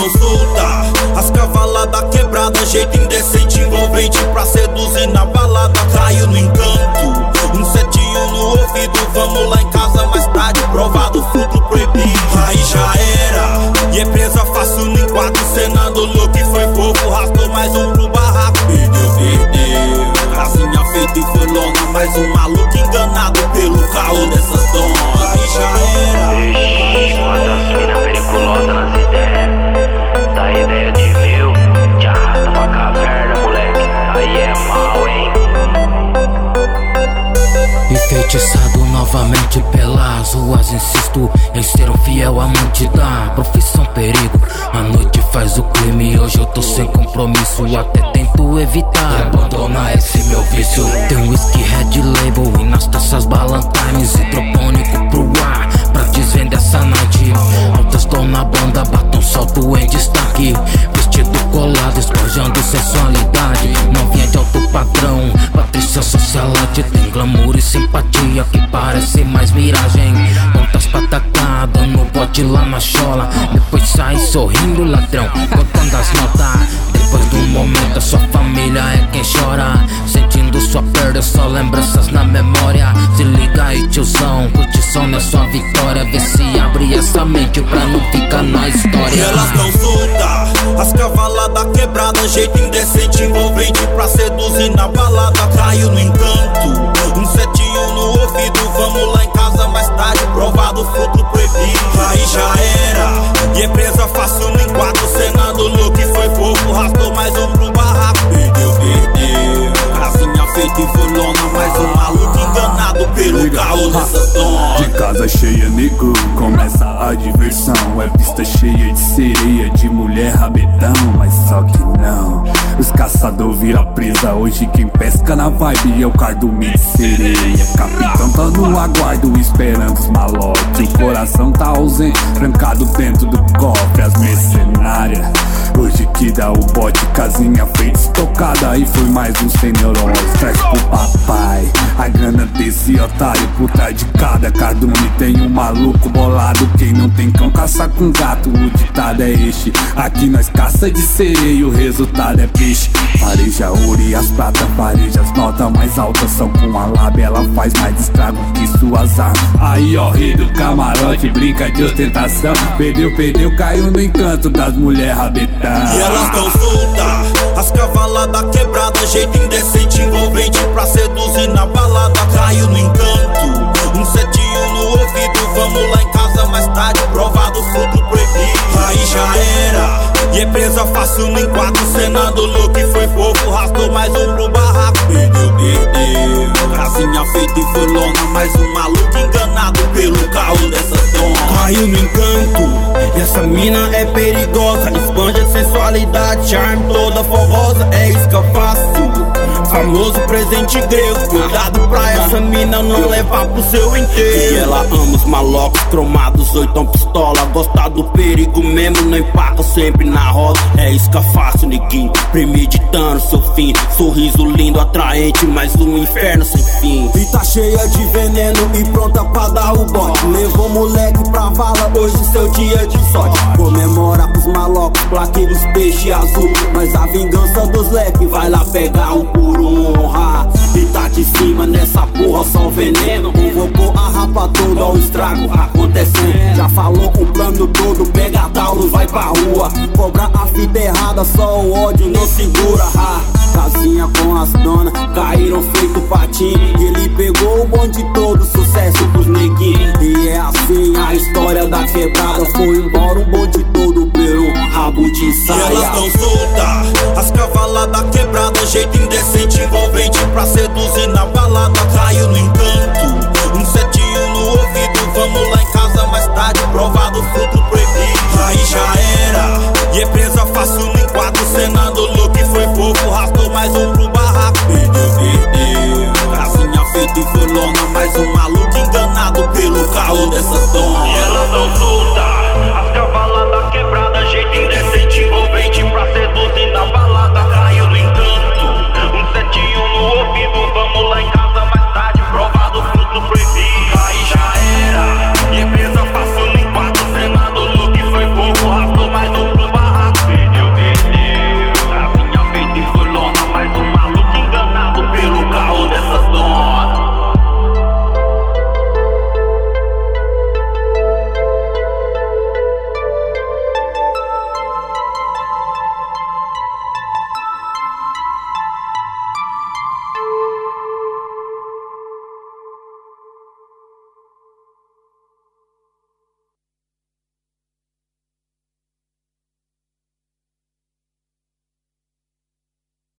tão solta, as cavaladas quebrada, jeito indecente, envolvente pra seduzir na balada. Caiu no encanto, 171 no ouvido, vamos lá em casa mais tarde, provado fruto proibido. Aí já era, e é presa fácil no enquadro, cena do look foi fofo, rastou mais um pro barraco. Perdeu, casinha feita e foi lona, mais um maluco enganado pelo caô dessas donas. Aí já era. Ixi, quantas minas perigosas nas ideias. Da ideia de mil, te arrasta pra caverna, moleque. Aí é mal, hein? Enfeitiçado novamente pelas ruas, insisto em ser um fiel amante da profissão perigo. A noite faz o crime, hoje eu tô sem compromisso, até tento evitar abandonar esse meu vício. Tem whisky Red Label e nas taças Ballantines, hidropônico pro ar pra desvender essa noite. Altas tô na banda, batom salto em destaque, vestido colado, espojando sensualidade. Novinha de alto padrão, Patrícia socialite, tem glamour e simpatia que parece mais miragem. Pontas patacadas no bote lá na chola, depois sai sorrindo ladrão, contando as notas. Depois do momento a sua família é quem chora, sentindo sua perda, só lembranças na memória. Se liga aí tiozão, curtição na sua vitória, vê se abre essa mente pra não ficar na história. E elas tão soltas, as cavaladas quebrada, jeito indecente, envolvente pra seduzir na balada. Caiu no encanto, 171 no ouvido, vamos lá em casa mais tarde, provado fruto proibido. Aí já era, e é presa fácil no enquadro, cena do look foi fofo, rastou mais um pro barraco. Perdeu, casinha feita e foi lona, mais um maluco enganado pelo caô dessas donas. De casa cheia, nego, começa a diversão. É pista cheia de sereia, de mulher rabetão, mas só que não. Os caçador vira presa, hoje quem pesca na vibe é o cardume de sereia. Capitão tá no aguardo, esperando os malotes. O coração tá ausente, trancado dentro do cofre. As mercenárias, hoje que dá o bote, casinha feita estocada. E foi mais um sem neurose, traz pro papai a grana desse otário. Por trás de cada cardume tem um maluco bolado. Quem não tem cão caça com gato, o ditado é este. Aqui nós caça de sereia, o resultado é peixe. Pareja ouro e as pratas, pareja as notas mais altas. Só com a lábia ela faz mais estrago que suas armas. Aí ó, rei do camarote, brinca de ostentação. Perdeu, caiu no encanto das mulheres rabetão. E elas tão soltas, as cavaladas quebrada, jeito indecente, envolvente pra seduzir na balada. Caiu no encanto, 171 no ouvido, vamos lá em casa mais tarde, provado fruto proibido. Aí já era, e é presa fácil no enquadro, cena do look foi fofo, rastou mais um pro barraco. Perdeu, casinha feita e foi lona, mais um maluco enganado pelo caô dessas donas. Caiu no encanto, e essa mina é perigosa, expande a sensualidade, charme toda forrosa, é isso que eu faço. Famoso presente grego, cuidado pra essa mina não levar pro seu inteiro. E ela ama os malocos cromados, oitão pistola, gosta do perigo mesmo, não empaca sempre na roda. É isca fácil, neguinho, premeditando seu fim. Sorriso lindo, atraente, mas um inferno sem fim. E tá cheia de veneno e pronta pra dar o bote. Levou moleque pra vala, hoje seu dia de sorte. Comemora os malocos, plaque dos peixes azul. Mas a vingança dos leques vai lá pegar um por honra. E tá de cima nessa porra, só veneno. Convocou a rapa toda, ó o estrago acontecendo. Já falou o plano todo, pega Tauro, vai pra rua. Cobra a fita errada, só o ódio não segura. Casinha com as donas, caíram feito patinho. E ele pegou o bonde todo, sucesso pros neguinhos. E é assim a história da quebrada, foi embora o bonde todo pelo rabo de saia. E elas tão soltas, as cavaladas quebrada, jeito indecente, envolvente pra seduzir na balada. Caiu no encanto, 171 no ouvido, vamos lá em casa mais tarde, provado fruto proibido. Aí já era, e é presa fácil no enquadro, cena do look foi fofo, rastou mais um pro barraco. Perdeu, casinha feita e foi lona, mais um maluco enganado pelo caô dessas donas.